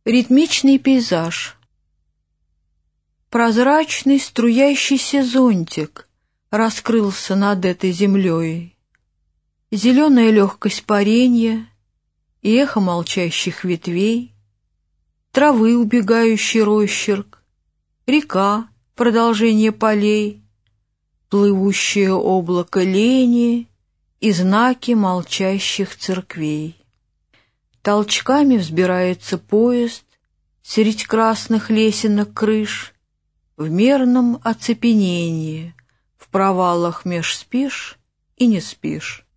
Ритмичный пейзаж. Прозрачный струящийся зонтик раскрылся над этой землей. Зеленая легкость паренья и эхо молчащих ветвей, травы убегающий росчерк, река, продолжение полей, плывущее облако лени и знаки молчащих церквей. Толчками взбирается поезд средь красных лесенок крыш, в мерном оцепенении, в провалах меж спишь и не спишь.